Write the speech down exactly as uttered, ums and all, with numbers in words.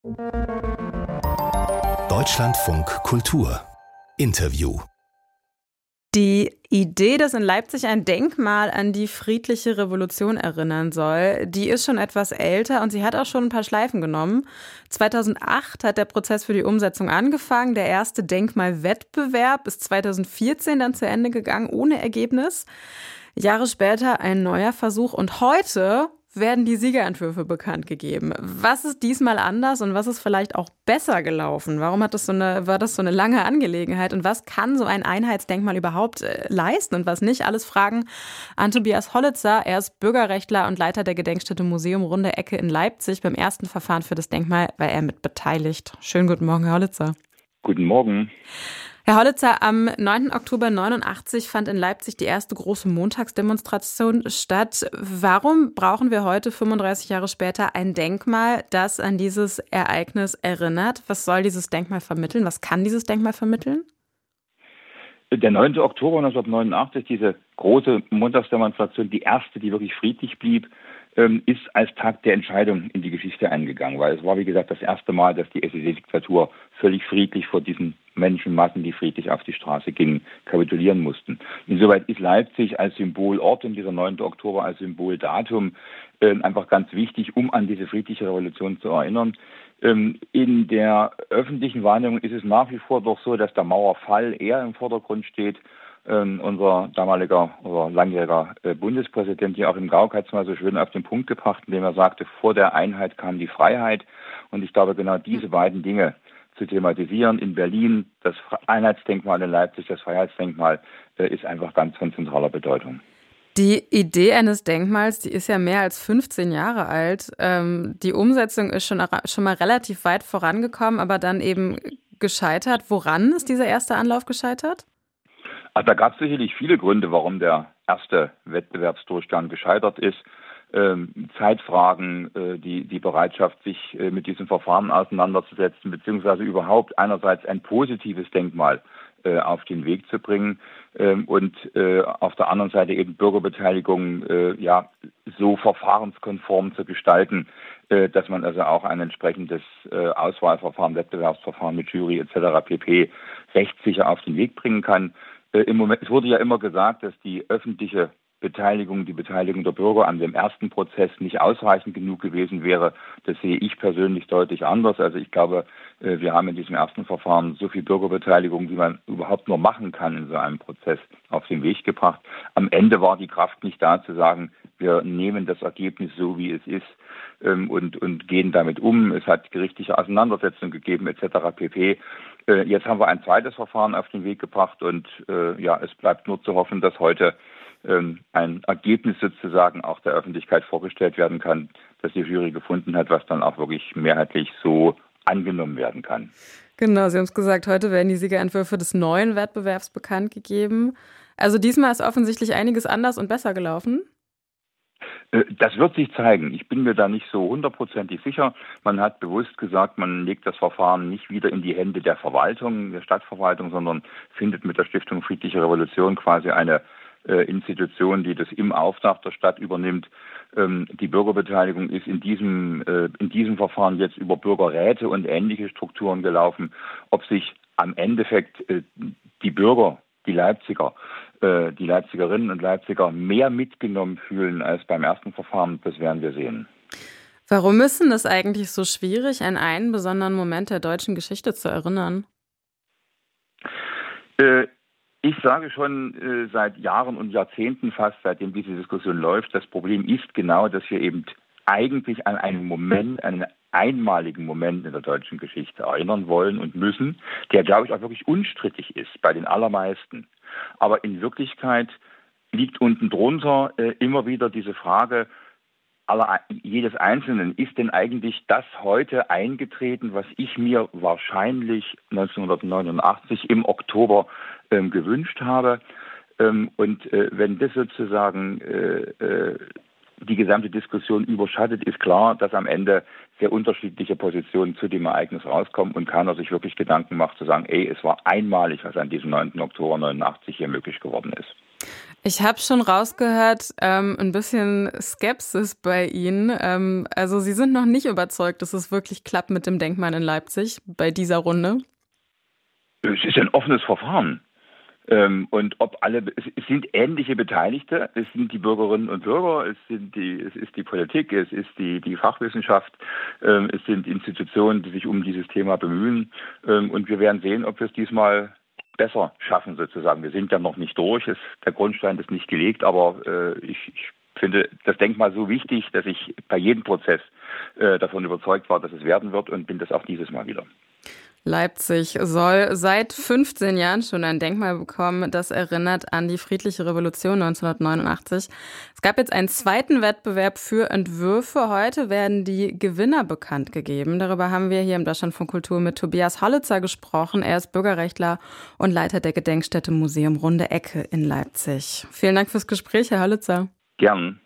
Deutschlandfunk Kultur Interview. Die Idee, dass in Leipzig ein Denkmal an die friedliche Revolution erinnern soll, die ist schon etwas älter und sie hat auch schon ein paar Schleifen genommen. zweitausendacht hat der Prozess für die Umsetzung angefangen. Der erste Denkmalwettbewerb ist zweitausendvierzehn dann zu Ende gegangen, ohne Ergebnis. Jahre später ein neuer Versuch und heute werden die Siegerentwürfe bekannt gegeben. Was ist diesmal anders und was ist vielleicht auch besser gelaufen? Warum hat das so eine, war das so eine lange Angelegenheit und was kann so ein Einheitsdenkmal überhaupt äh, leisten und was nicht? Alles Fragen an Tobias Hollitzer. Er ist Bürgerrechtler und Leiter der Gedenkstätte Museum Runde Ecke in Leipzig. Beim ersten Verfahren für das Denkmal war er mit beteiligt. Schönen guten Morgen, Herr Hollitzer. Guten Morgen. Herr Hollitzer, am neunten Oktober neunundachtzig fand in Leipzig die erste große Montagsdemonstration statt. Warum brauchen wir heute, fünfunddreißig Jahre später, ein Denkmal, das an dieses Ereignis erinnert? Was soll dieses Denkmal vermitteln? Was kann dieses Denkmal vermitteln? Der neunte Oktober neunzehnhundertneunundachtzig, diese große Montagsdemonstration, die erste, die wirklich friedlich blieb, ist als Tag der Entscheidung in die Geschichte eingegangen, weil es war, wie gesagt, das erste Mal, dass die S E D-Diktatur völlig friedlich vor diesen Menschenmassen, die friedlich auf die Straße gingen, kapitulieren mussten. Insoweit ist Leipzig als Symbolort und dieser neunte Oktober als Symboldatum äh, einfach ganz wichtig, um an diese friedliche Revolution zu erinnern. Ähm, in der öffentlichen Wahrnehmung ist es nach wie vor doch so, dass der Mauerfall eher im Vordergrund steht. Ähm, unser damaliger oder langjähriger äh, Bundespräsident Joachim Gauck hat es mal so schön auf den Punkt gebracht, indem er sagte, vor der Einheit kam die Freiheit. Und ich glaube, genau diese beiden Dinge zu thematisieren in Berlin, das Einheitsdenkmal in Leipzig, das Freiheitsdenkmal, äh, ist einfach ganz von zentraler Bedeutung. Die Idee eines Denkmals, die ist ja mehr als fünfzehn Jahre alt. Ähm, die Umsetzung ist schon, schon mal relativ weit vorangekommen, aber dann eben gescheitert. Woran ist dieser erste Anlauf gescheitert? Also da gab es sicherlich viele Gründe, warum der erste Wettbewerbsdurchgang gescheitert ist. Ähm, Zeitfragen, äh, die, die Bereitschaft, sich äh, mit diesem Verfahren auseinanderzusetzen, beziehungsweise überhaupt einerseits ein positives Denkmal äh, auf den Weg zu bringen ähm, und äh, auf der anderen Seite eben Bürgerbeteiligung äh, ja so verfahrenskonform zu gestalten, äh, dass man also auch ein entsprechendes äh, Auswahlverfahren, Wettbewerbsverfahren mit Jury et cetera pp. Rechtssicher auf den Weg bringen kann. Im Moment, es wurde ja immer gesagt, dass die öffentliche Beteiligung, die Beteiligung der Bürger an dem ersten Prozess nicht ausreichend genug gewesen wäre. Das sehe ich persönlich deutlich anders. Also ich glaube, wir haben in diesem ersten Verfahren so viel Bürgerbeteiligung, wie man überhaupt nur machen kann in so einem Prozess, auf den Weg gebracht. Am Ende war die Kraft nicht da zu sagen, wir nehmen das Ergebnis so, wie es ist und, und gehen damit um. Es hat gerichtliche Auseinandersetzungen gegeben et cetera pp. Jetzt haben wir ein zweites Verfahren auf den Weg gebracht und äh, ja, es bleibt nur zu hoffen, dass heute ähm, ein Ergebnis sozusagen auch der Öffentlichkeit vorgestellt werden kann, dass die Jury gefunden hat, was dann auch wirklich mehrheitlich so angenommen werden kann. Genau, Sie haben es gesagt, heute werden die Siegerentwürfe des neuen Wettbewerbs bekannt gegeben. Also diesmal ist offensichtlich einiges anders und besser gelaufen. Das wird sich zeigen. Ich bin mir da nicht so hundertprozentig sicher. Man hat bewusst gesagt, man legt das Verfahren nicht wieder in die Hände der Verwaltung, der Stadtverwaltung, sondern findet mit der Stiftung Friedliche Revolution quasi eine äh, Institution, die das im Auftrag der Stadt übernimmt. Ähm, die Bürgerbeteiligung ist in diesem, äh, in diesem Verfahren jetzt über Bürgerräte und ähnliche Strukturen gelaufen. Ob sich am Endeffekt äh, die Bürger, die Leipziger, die Leipzigerinnen und Leipziger mehr mitgenommen fühlen als beim ersten Verfahren, das werden wir sehen. Warum ist denn das eigentlich so schwierig, an einen besonderen Moment der deutschen Geschichte zu erinnern? Äh, ich sage schon äh, seit Jahren und Jahrzehnten fast, seitdem diese Diskussion läuft, das Problem ist genau, dass wir eben eigentlich an einen Moment, einen einmaligen Moment in der deutschen Geschichte erinnern wollen und müssen, der, glaube ich, auch wirklich unstrittig ist bei den allermeisten. Aber in Wirklichkeit liegt unten drunter äh, immer wieder diese Frage aller, jedes Einzelnen, ist denn eigentlich das heute eingetreten, was ich mir wahrscheinlich neunzehnhundertneunundachtzig im Oktober ähm, gewünscht habe? Ähm, und äh, wenn das sozusagen äh, äh, die gesamte Diskussion überschattet, ist klar, dass am Ende sehr unterschiedliche Positionen zu dem Ereignis rauskommen und keiner sich wirklich Gedanken macht zu sagen, ey, es war einmalig, was an diesem neunten Oktober neunundachtzig hier möglich geworden ist. Ich habe schon rausgehört, ähm, ein bisschen Skepsis bei Ihnen. Ähm, also Sie sind noch nicht überzeugt, dass es wirklich klappt mit dem Denkmal in Leipzig bei dieser Runde? Es ist ein offenes Verfahren. Ähm, und ob alle, es, es sind ähnliche Beteiligte, es sind die Bürgerinnen und Bürger, es sind die, es ist die Politik, es ist die, die Fachwissenschaft, ähm, es sind Institutionen, die sich um dieses Thema bemühen. Ähm, und wir werden sehen, ob wir es diesmal besser schaffen sozusagen. Wir sind ja noch nicht durch, es, der Grundstein ist nicht gelegt, aber äh, ich, ich finde das Denkmal so wichtig, dass ich bei jedem Prozess äh, davon überzeugt war, dass es werden wird und bin das auch dieses Mal wieder. Leipzig soll seit fünfzehn Jahren schon ein Denkmal bekommen, das erinnert an die friedliche Revolution neunzehnhundertneunundachtzig. Es gab jetzt einen zweiten Wettbewerb für Entwürfe. Heute werden die Gewinner bekannt gegeben. Darüber haben wir hier im Deutschlandfunk Kultur mit Tobias Hollitzer gesprochen. Er ist Bürgerrechtler und Leiter der Gedenkstätte Museum Runde Ecke in Leipzig. Vielen Dank fürs Gespräch, Herr Hollitzer. Gern.